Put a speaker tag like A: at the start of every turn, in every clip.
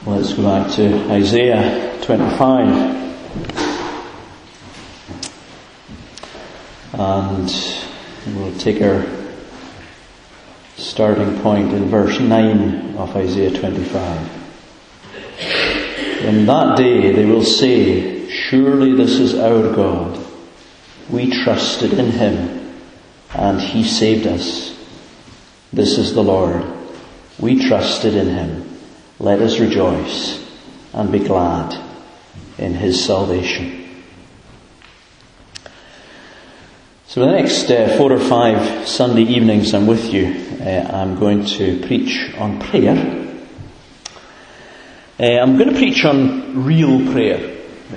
A: Let's go back to Isaiah 25. And we'll take our starting point in verse 9 of Isaiah 25. In that day they will say, "Surely this is our God. We trusted in Him, and He saved us. This is the Lord. We trusted in Him. Let us rejoice and be glad in His salvation." So the next 4 or 5 Sunday evenings I'm with you, I'm going to preach on prayer. I'm going to preach on real prayer.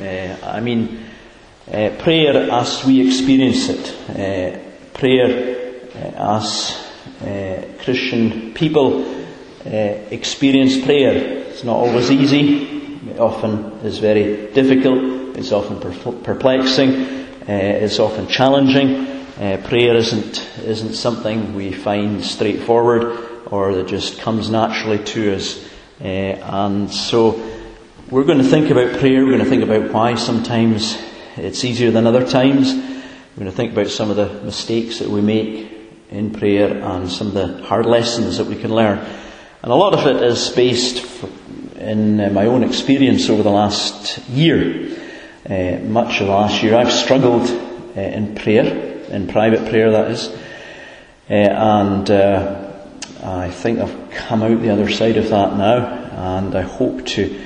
A: Prayer as we experience it. Prayer as Christian people experience prayer. It's not always easy. It often is very difficult. It's often perplexing. It's often challenging. Prayer isn't something we find straightforward or that just comes naturally to us. And so we're going to think about prayer. We're going to think about why sometimes it's easier than other times. We're going to think about some of the mistakes that we make in prayer and some of the hard lessons that we can learn. And a lot of it is based in my own experience over the last year. Much of the last year I've struggled in prayer, in private prayer that is. I think I've come out the other side of that now, and I hope to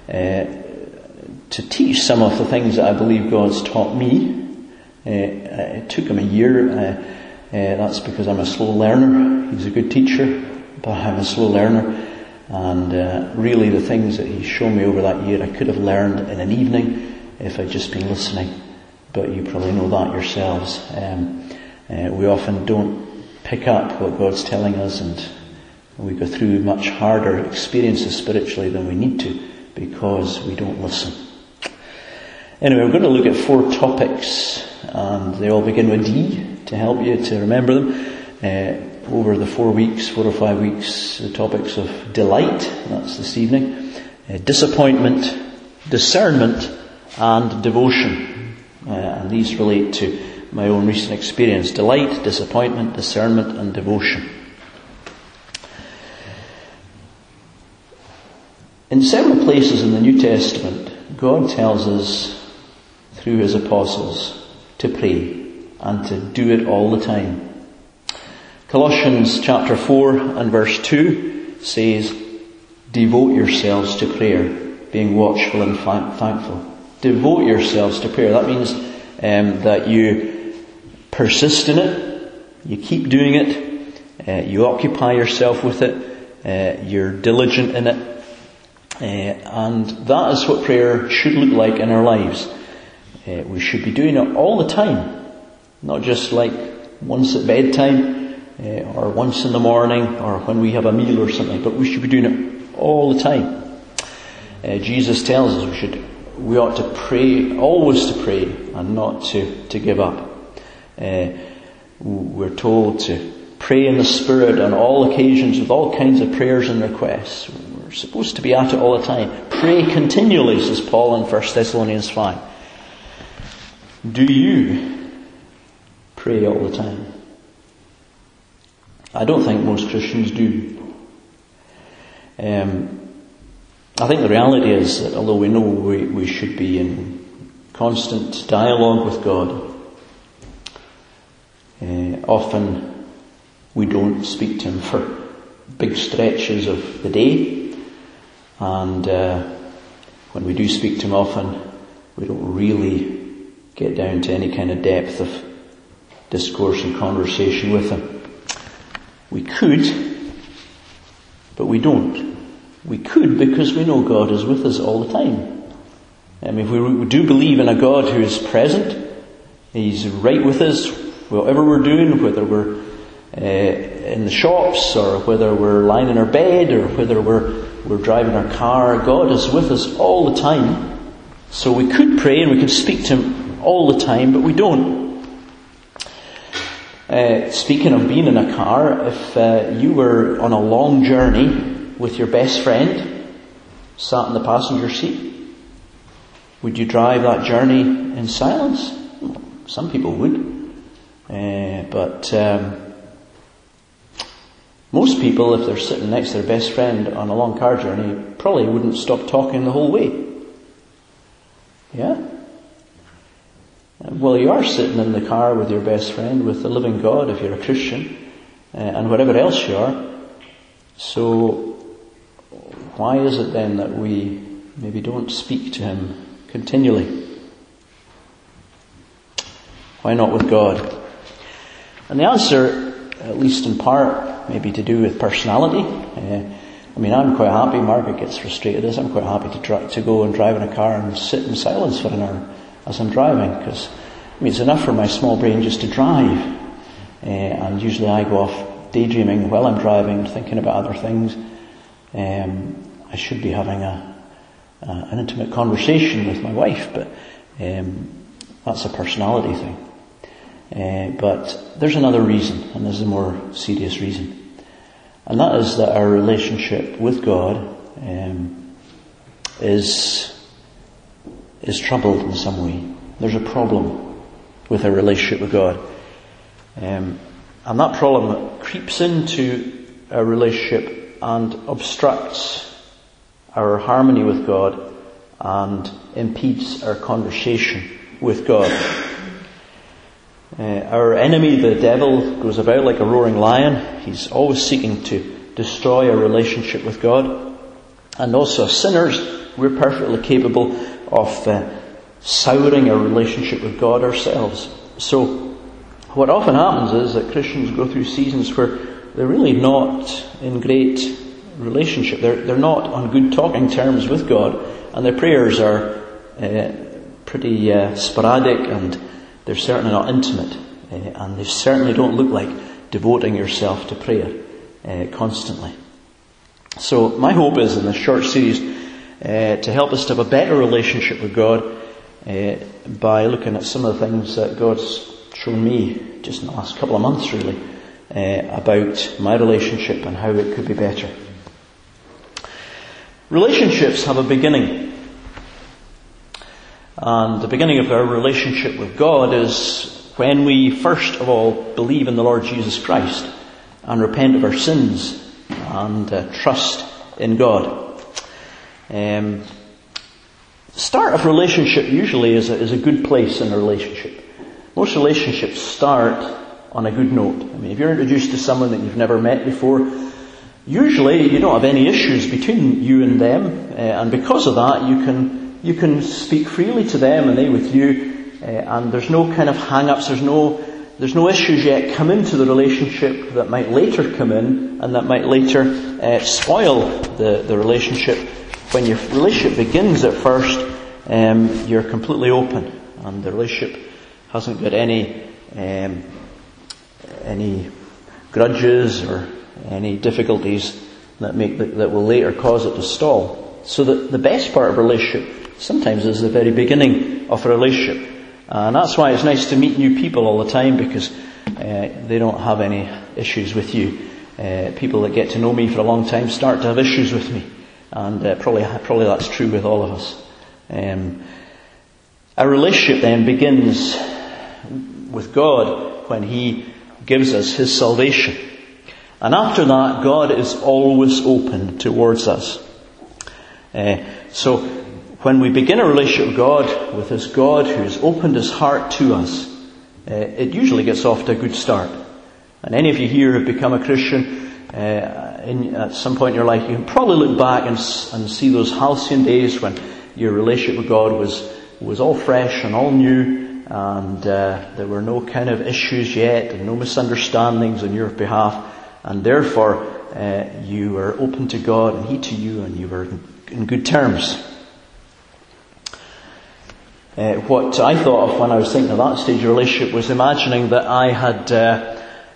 A: teach some of the things that I believe God's taught me. It took Him a year. That's because I'm a slow learner. He's a good teacher, but I'm a slow learner. And really the things that He's shown me over that year I could have learned in an evening if I'd just been listening. But you probably know that yourselves. We often don't pick up what God's telling us, and we go through much harder experiences spiritually than we need to because we don't listen. Anyway, we're going to look at 4 topics, and they all begin with D to help you to remember them. Over the 4 or 5 weeks, the topics of delight, that's this evening, disappointment, discernment, and devotion. And these relate to my own recent experience. Delight, disappointment, discernment, and devotion. In several places in the New Testament, God tells us through His apostles to pray and to do it all the time. Colossians chapter 4 and verse 2 says, "Devote yourselves to prayer, being watchful and thankful." Devote yourselves to prayer. That means that you persist in it, you keep doing it, you occupy yourself with it, you're diligent in it. And that is what prayer should look like in our lives. We should be doing it all the time, not just like once at bedtime, or once in the morning, or when we have a meal or something, but we should be doing it all the time. Jesus tells us we ought to pray, always to pray, and not to give up. We're told to pray in the Spirit on all occasions with all kinds of prayers and requests. We're supposed to be at it all the time. Pray continually, says Paul in 1 Thessalonians 5. Do you pray all the time? I don't think most Christians do. I think the reality is that although we know we should be in constant dialogue with God, often we don't speak to Him for big stretches of the day, and when we do speak to Him often, we don't really get down to any kind of depth of discourse and conversation with Him. We could, but we don't. We could because we know God is with us all the time. If we do believe in a God who is present, He's right with us, whatever we're doing, whether we're in the shops, or whether we're lying in our bed, or whether we're driving our car. God is with us all the time. So we could pray and we could speak to Him all the time, but we don't. Speaking of being in a car, if you were on a long journey with your best friend, sat in the passenger seat? Would you drive that journey in silence? Some people would. But most people, if they're sitting next to their best friend on a long car journey, probably wouldn't stop talking the whole way. Yeah? Well, you are sitting in the car with your best friend, with the living God, if you're a Christian, and whatever else you are. So, why is it then that we maybe don't speak to Him continually? Why not with God? And the answer, at least in part, may be to do with personality. I'm quite happy. Margaret gets frustrated as I'm quite happy to go and drive in a car and sit in silence for an hour as I'm driving, because it's enough for my small brain just to drive. And usually I go off daydreaming while I'm driving, thinking about other things. I should be having an intimate conversation with my wife, but that's a personality thing. But there's another reason, and there's a more serious reason. And that is that our relationship with God is troubled in some way. There's a problem with our relationship with God. And that problem creeps into our relationship and obstructs our harmony with God and impedes our conversation with God. Our enemy, the devil, goes about like a roaring lion. He's always seeking to destroy our relationship with God. And also sinners, we're perfectly capable of souring our relationship with God ourselves. So what often happens is that Christians go through seasons where they're really not in great relationship. They're not on good talking terms with God, and their prayers are pretty sporadic, and they're certainly not intimate, and they certainly don't look like devoting yourself to prayer constantly. So my hope is in this short series to help us to have a better relationship with God by looking at some of the things that God's shown me just in the last couple of months really about my relationship and how it could be better. Relationships have a beginning. And the beginning of our relationship with God is when we first of all believe in the Lord Jesus Christ and repent of our sins and trust in God. The start of relationship usually is a good place in a relationship. Most relationships start on a good note. If you're introduced to someone that you've never met before, usually you don't have any issues between you and them, and because of that you can speak freely to them and they with you, and there's no kind of hang-ups, there's no issues yet come into the relationship that might later come in and that might later spoil the relationship. When your relationship begins at first, you're completely open, and the relationship hasn't got any grudges or any difficulties that will later cause it to stall. So the best part of a relationship sometimes is the very beginning of a relationship. And that's why it's nice to meet new people all the time, because they don't have any issues with you. People that get to know me for a long time start to have issues with me. And probably that's true with all of us. Our relationship then begins with God when He gives us His salvation. And after that, God is always open towards us. So when we begin a relationship with God, with this God who has opened His heart to us, it usually gets off to a good start. And any of you here who have become a Christian at some point in your life, you can probably look back and see those halcyon days when your relationship with God was all fresh and all new, and there were no kind of issues yet and no misunderstandings on your behalf, and therefore you were open to God and He to you, and you were in good terms. What I thought of when I was thinking of that stage of relationship was imagining that I had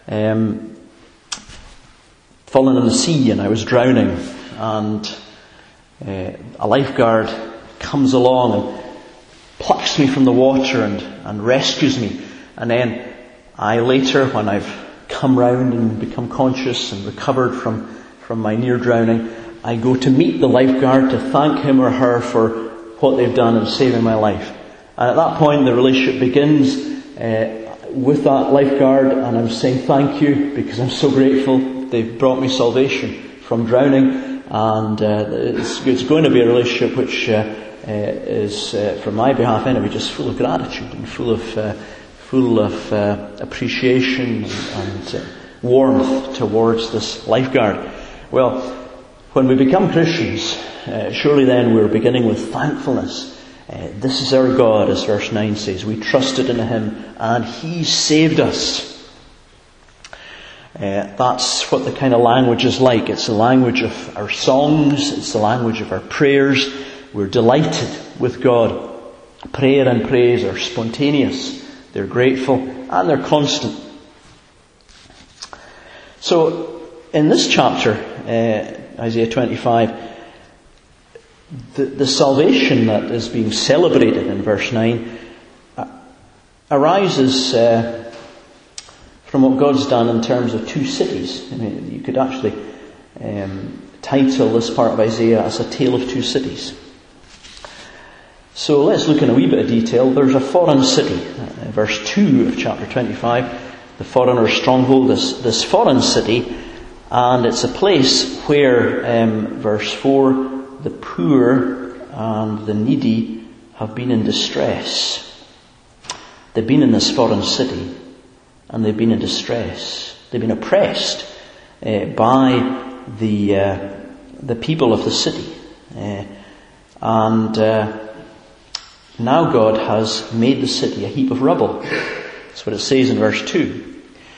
A: fallen in the sea and I was drowning, and a lifeguard comes along and plucks me from the water and rescues me. And then I later, when I've come round and become conscious and recovered from my near drowning, I go to meet the lifeguard to thank him or her for what they've done in saving my life. And at that point, the relationship begins with that lifeguard, and I'm saying thank you because I'm so grateful they've brought me salvation from drowning. And it's going to be a relationship which is, from my behalf anyway, just full of gratitude and full of appreciation and warmth towards this lifeguard. Well, when we become Christians, surely then we're beginning with thankfulness. This is our God, as verse 9 says. We trusted in Him and He saved us. That's what the kind of language is like. It's the language of our songs. It's the language of our prayers. We're delighted with God. Prayer and praise are spontaneous. They're grateful and they're constant. So, in this chapter, Isaiah 25, the salvation that is being celebrated in verse 9 arises from what God's done in terms of two cities. I mean, you could actually title this part of Isaiah as a tale of two cities. So let's look in a wee bit of detail. There's a foreign city. Verse 2 of chapter 25, the foreigner's stronghold, this foreign city, and it's a place where, verse 4, the poor and the needy have been in distress. They've been in this foreign city and they've been in distress. They've been oppressed by the people of the city. And now God has made the city a heap of rubble. That's what it says in verse 2.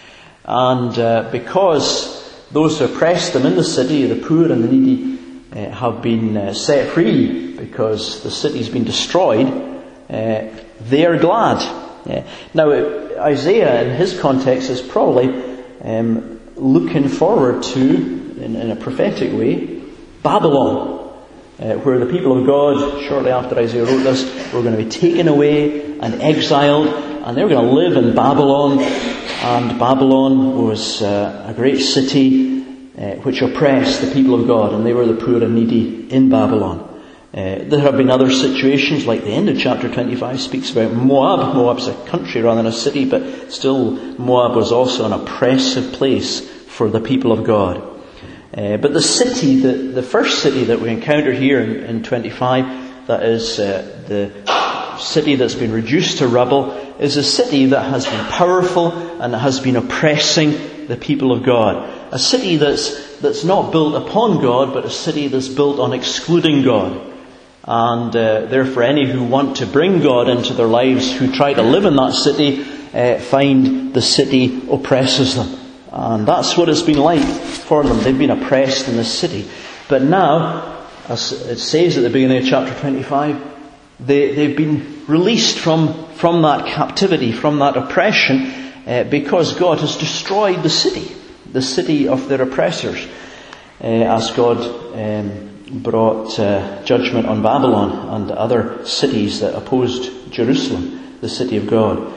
A: And because those who oppressed them in the city, the poor and the needy, have been set free because the city's been destroyed, they are glad. Now, Isaiah, in his context, is probably looking forward to, in a prophetic way, Babylon, where the people of God, shortly after Isaiah wrote this, were going to be taken away and exiled, and they were going to live in Babylon. And Babylon was a great city which oppressed the people of God, and they were the poor and needy in Babylon. There have been other situations, like the end of chapter 25 speaks about Moab. Moab's a country rather than a city, but still Moab was also an oppressive place for the people of God. But the city, the first city that we encounter here in 25, that is the city that's been reduced to rubble, is a city that has been powerful and has been oppressing the people of God. A city that's not built upon God, but a city that's built on excluding God. And therefore any who want to bring God into their lives, who try to live in that city, find the city oppresses them. And that's what it's been like for them. They've been oppressed in this city. But now, as it says at the beginning of chapter 25, they've been released from that captivity, from that oppression, because God has destroyed the city of their oppressors, as God brought judgment on Babylon and other cities that opposed Jerusalem, the city of God.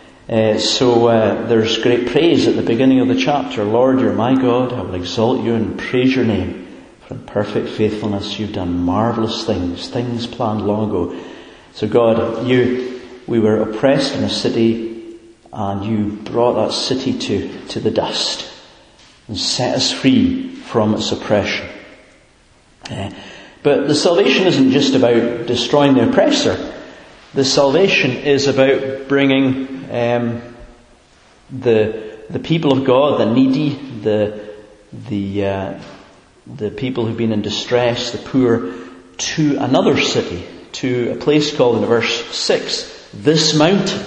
A: So there's great praise at the beginning of the chapter. Lord, you're my God, I will exalt you and praise your name. For in perfect faithfulness you've done marvellous things planned long ago. So God, we were oppressed in a city, and you brought that city to the dust and set us free from its oppression. But the salvation isn't just about destroying the oppressor. The salvation is about bringing the people of God, the needy, the people who've been in distress, the poor, to another city, to a place called in verse 6, this mountain.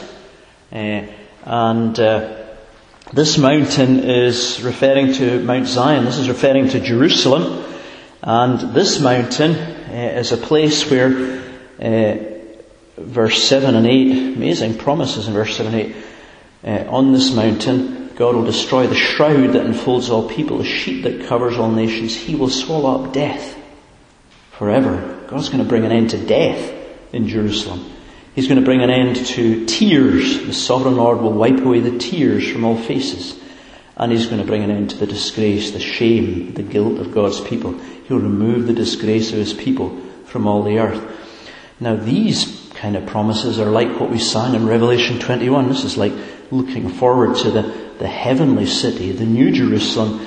A: This mountain is referring to Mount Zion. This is referring to Jerusalem. And this mountain is a place where verse 7 and 8, amazing promises in verse 7 and 8, on this mountain God will destroy the shroud that enfolds all people, the sheet that covers all nations. He will swallow up death forever. God's going to bring an end to death in Jerusalem. He's going to bring an end to tears. The sovereign Lord will wipe away the tears from all faces. And he's going to bring an end to the disgrace, the shame, the guilt of God's people. He'll remove the disgrace of his people from all the earth. Now these kind of promises are like what we sang in Revelation 21. This is like looking forward to the heavenly city, the new Jerusalem,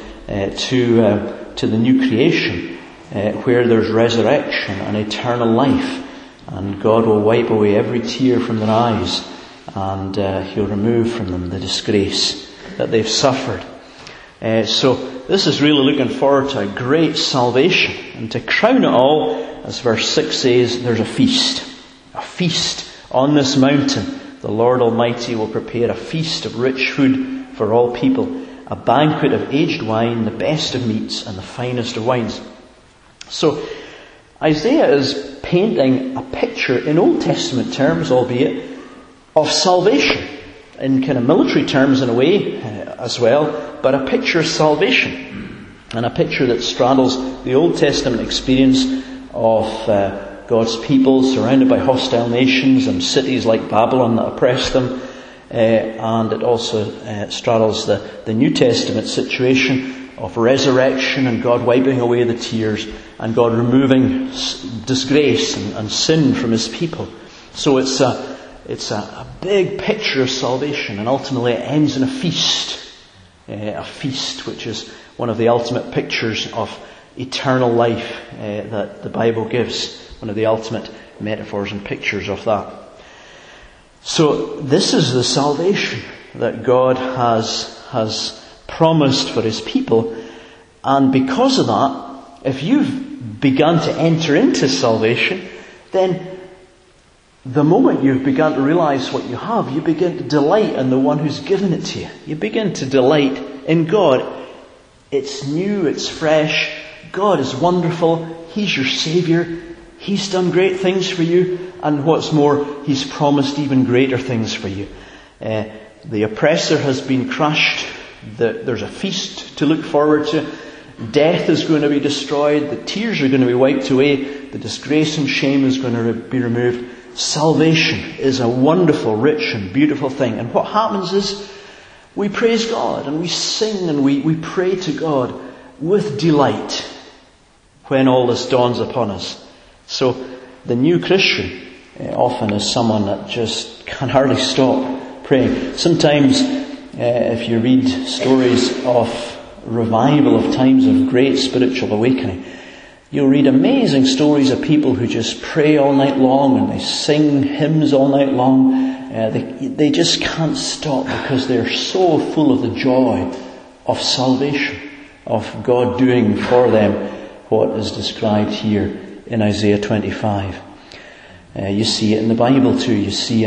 A: to the new creation, where there's resurrection and eternal life. And God will wipe away every tear from their eyes, and he'll remove from them the disgrace that they've suffered. So this is really looking forward to a great salvation. And to crown it all, as verse 6 says, there's a feast. A feast on this mountain. The Lord Almighty will prepare a feast of rich food for all people, a banquet of aged wine, the best of meats, and the finest of wines. So Isaiah is painting a picture in Old Testament terms, albeit, of salvation. In kind of military terms in a way as well, but a picture of salvation. And a picture that straddles the Old Testament experience of God's people surrounded by hostile nations and cities like Babylon that oppress them. And it also straddles the New Testament situation of resurrection and God wiping away the tears and God removing disgrace and sin from his people. So it's a big picture of salvation, and ultimately it ends in a feast which is one of the ultimate pictures of eternal life that the Bible gives, one of the ultimate metaphors and pictures of that. So this is the salvation that God has promised for his people, and because of that, if you've begun to enter into salvation, then the moment you've begun to realize what you have, you begin to delight in the one who's given it to you. You begin to delight in God. It's new, it's fresh. God is wonderful. He's your Saviour. He's done great things for you. And what's more, He's promised even greater things for you. The oppressor has been crushed. There's a feast to look forward to. Death is going to be destroyed. The tears are going to be wiped away. The disgrace and shame is going to be removed. Salvation is a wonderful, rich and beautiful thing. And what happens is we praise God and we sing and we pray to God with delight when all this dawns upon us. So the new Christian often is someone that just can hardly stop praying. Sometimes if you read stories of revival, of times of great spiritual awakening, you'll read amazing stories of people who just pray all night long and they sing hymns all night long. They just can't stop because they're so full of the joy of salvation, of God doing for them what is described here in Isaiah 25. You see it in the Bible too. You see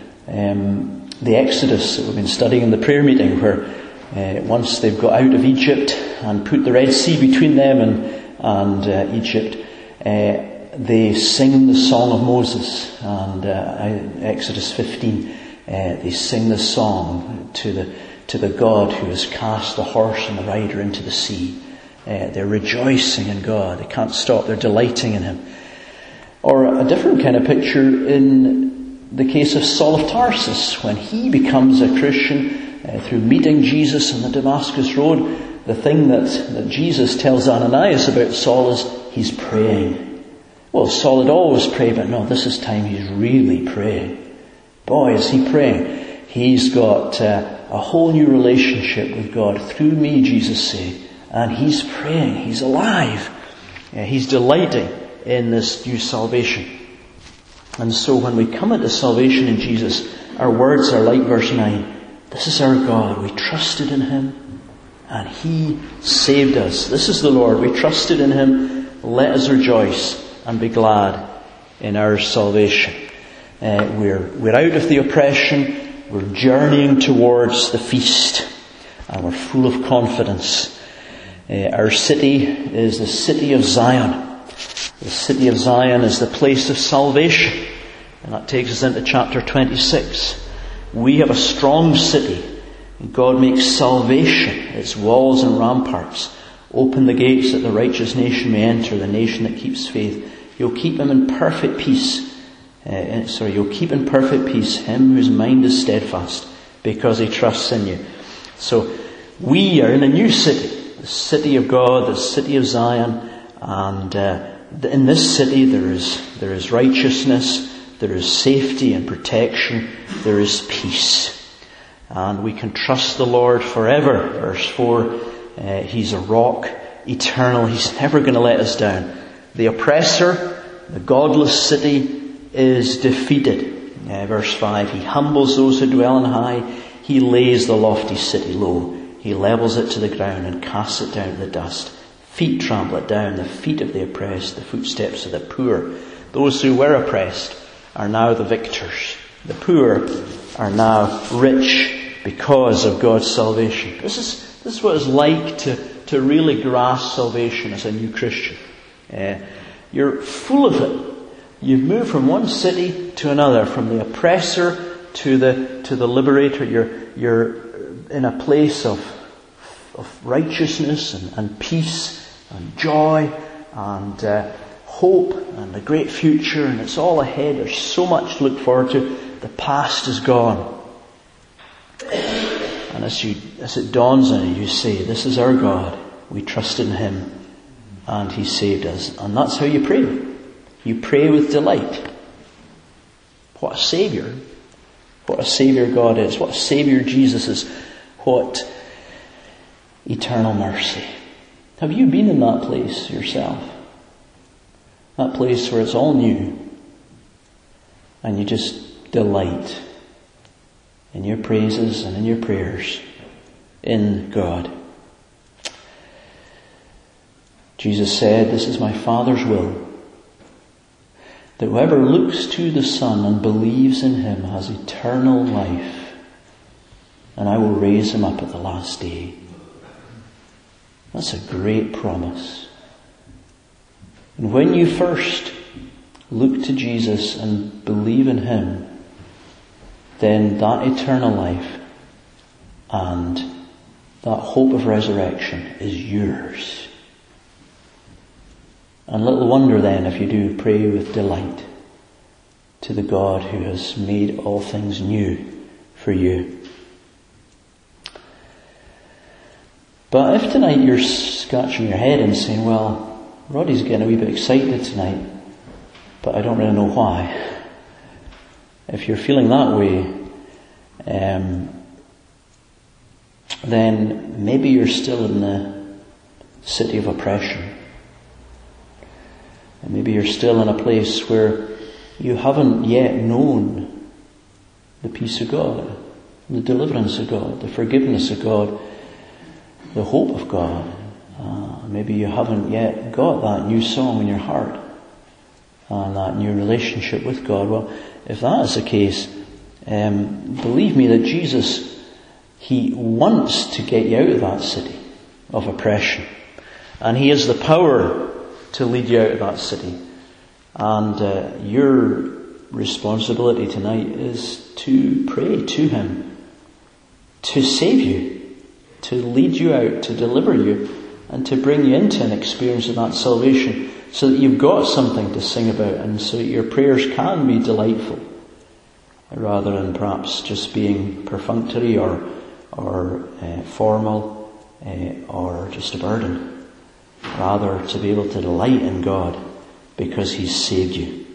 A: in the Exodus that we've been studying in the prayer meeting, where once they've got out of Egypt and put the Red Sea between them and Egypt, they sing the song of Moses, and Exodus 15, they sing the song to the God who has cast the horse and the rider into the sea. They're rejoicing in God. They can't stop. They're delighting in Him. Or a different kind of picture in the case of Saul of Tarsus, when he becomes a Christian through meeting Jesus on the Damascus Road. The thing that Jesus tells Ananias about Saul is he's praying. Well, Saul had always prayed, but no, this is time he's really praying. Boy, is he praying. He's got a whole new relationship with God through me, Jesus said. And he's praying. He's alive. He's delighting in this new salvation. And so when we come into salvation in Jesus, our words are like verse 9. This is our God. We trusted in Him and He saved us. This is the Lord. We trusted in Him. Let us rejoice and be glad in our salvation. We're out of the oppression. We're journeying towards the feast. And we're full of confidence. Our city is the city of Zion. The city of Zion is the place of salvation. And that takes us into chapter 26. We have a strong city. And God makes salvation its walls and ramparts. Open the gates that the righteous nation may enter, the nation that keeps faith. You'll keep him in perfect peace. You'll keep in perfect peace him whose mind is steadfast, because he trusts in you. So we are in a new city, the city of God, the city of Zion, and in this city there is righteousness, there is safety and protection, there is peace. And we can trust the Lord forever. Verse 4, He's a rock, eternal. He's never going to let us down. The oppressor, the godless city, is defeated. Verse 5, He humbles those who dwell on high. He lays the lofty city low. He levels it to the ground and casts it down to the dust. Feet trample it down, the feet of the oppressed, the footsteps of the poor. Those who were oppressed are now the victors. The poor are now rich because of God's salvation. This is what it's like to really grasp salvation as a new Christian. You're full of it. You've moved from one city to another, from the oppressor to the liberator. You're in a place of righteousness and peace and joy and hope and a great future, and it's all ahead. There's so much to look forward to. The past is gone. And as it dawns on you, you say, this is our God. We trust in Him and He saved us. And that's how you pray. You pray with delight. What a Saviour. What a Saviour God is. What a Saviour Jesus is. What eternal mercy. Have you been in that place yourself? That place where it's all new and you just delight in your praises and in your prayers in God. Jesus said, this is my Father's will, that whoever looks to the Son and believes in Him has eternal life, and I will raise him up at the last day. That's a great promise. And when you first look to Jesus and believe in Him, then that eternal life and that hope of resurrection is yours. And little wonder then if you do pray with delight to the God who has made all things new for you. But if tonight you're scratching your head and saying, well, Roddy's getting a wee bit excited tonight, but I don't really know why. If you're feeling that way, then maybe you're still in the city of oppression. And maybe you're still in a place where you haven't yet known the peace of God, the deliverance of God, the forgiveness of God, the hope of God. Maybe you haven't yet got that new song in your heart and that new relationship with God. Well, if that is the case, believe me that Jesus, He wants to get you out of that city of oppression. And He has the power to lead you out of that city. And your responsibility tonight is to pray to Him, to save you, to lead you out, to deliver you, and to bring you into an experience of that salvation so that you've got something to sing about and so that your prayers can be delightful rather than perhaps just being perfunctory or formal or just a burden. Rather to be able to delight in God because He's saved you.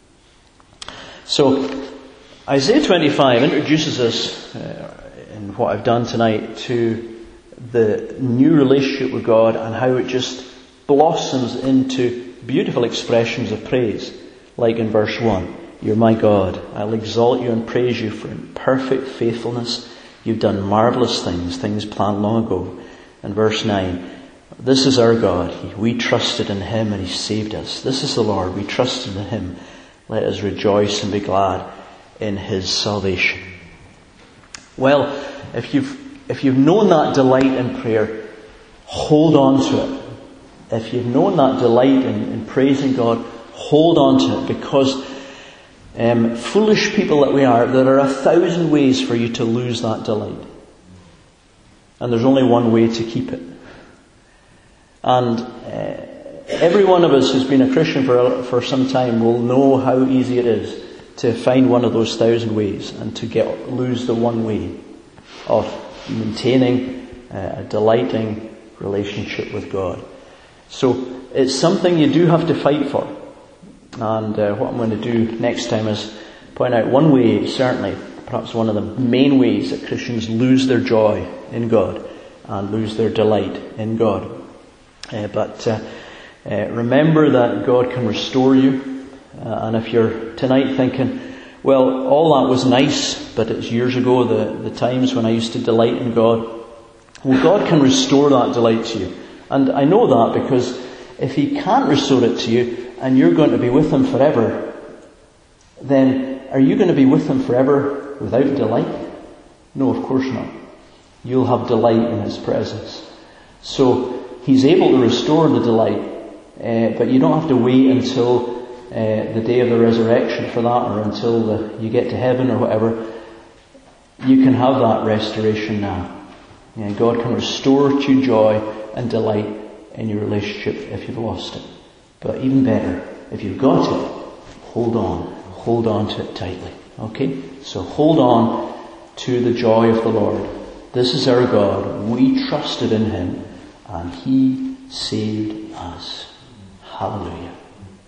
A: So Isaiah 25 introduces us in what I've done tonight to the new relationship with God and how it just blossoms into beautiful expressions of praise. Like in verse 1, you're my God. I'll exalt you and praise you for perfect faithfulness. You've done marvelous things planned long ago. And verse 9, this is our God. We trusted in Him and He saved us. This is the Lord. We trusted in Him. Let us rejoice and be glad in His salvation. Well, if you've known that delight in prayer, hold on to it. If you've known that delight in praising God, hold on to it, because foolish people that we are, there are 1,000 ways for you to lose that delight. And there's only one way to keep it. And every one of us who's been a Christian for some time will know how easy it is to find one of those 1,000 ways and to lose the one way of maintaining a delighting relationship with God. So it's something you do have to fight for. And what I'm going to do next time is point out one way, certainly, perhaps one of the main ways that Christians lose their joy in God and lose their delight in God. But remember that God can restore you. And if you're tonight thinking, well, all that was nice, but it's years ago, the times when I used to delight in God. Well, God can restore that delight to you. And I know that because if He can't restore it to you and you're going to be with Him forever, then are you going to be with Him forever without delight? No, of course not. You'll have delight in His presence. So He's able to restore the delight, but you don't have to wait until the day of the resurrection for that, or until you get to heaven or whatever. You can have that restoration now. God can restore to you joy and delight in your relationship if you've lost it. But even better, if you've got it, hold on to it tightly. Okay? So hold on to the joy of the Lord. This is our God. We trusted in Him and He saved us. Hallelujah.